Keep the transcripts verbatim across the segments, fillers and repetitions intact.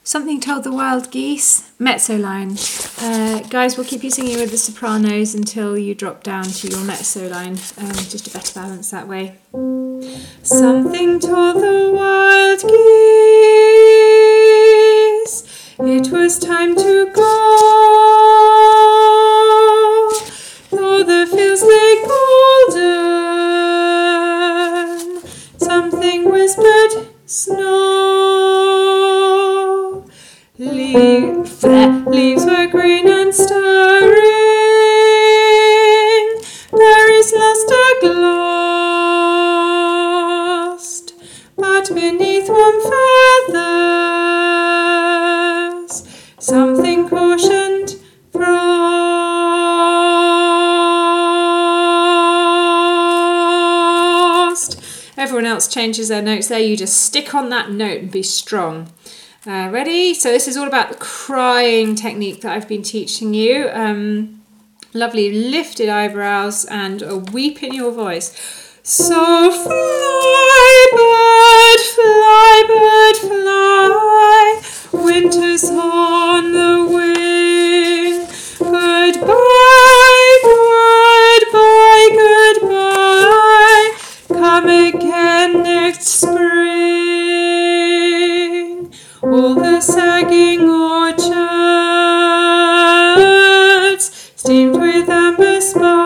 Something Told the Wild Geese, mezzo line. Uh, guys, we'll keep you singing with the sopranos until you drop down to your mezzo line. Um, just a better balance that way. Something told the wild geese it was time to go. Though the fields lay golden, something whispered, snow. Leaf, leaves were green and stirring, berries luster glossed, but beneath warm feathers something cautioned frost. Everyone else changes their notes there. You just stick on that note and be strong. Uh, ready? So this is all about the crying technique that I've been teaching you. Um, lovely lifted eyebrows and a weep in your voice. So fly, bird, fly, bird, fly. Winter's on the wing. Goodbye, goodbye, goodbye. Come again next spring. All the sagging orchards steamed with amber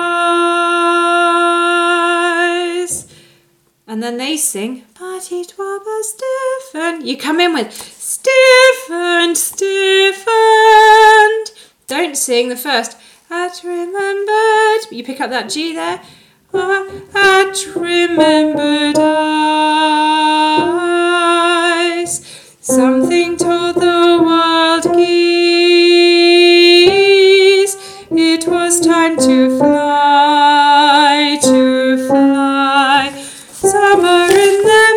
spice. And then they sing, but it was stiffened. You come in with stiffened, stiffened. Don't sing the first. At remembered. You pick up that G there. Uh, at remembered eyes. Something told the wild geese it was time to fly, to fly. Summer in their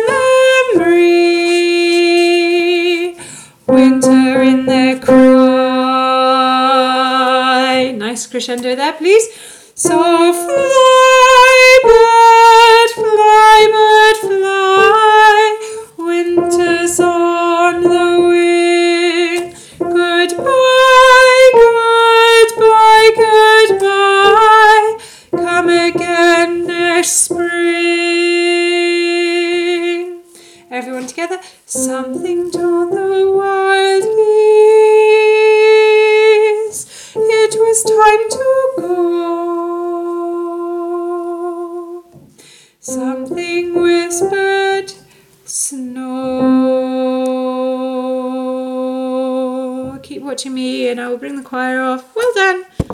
memory, winter in their cry. Nice crescendo there, please. So fly, bird, fly, bird, fly. Winter's on the wing. Goodbye, goodbye, goodbye. Come again next spring. Everyone together. Something told the wild geese it was time to go. Something whispered, snow. Keep watching me and I will bring the choir off. Well done.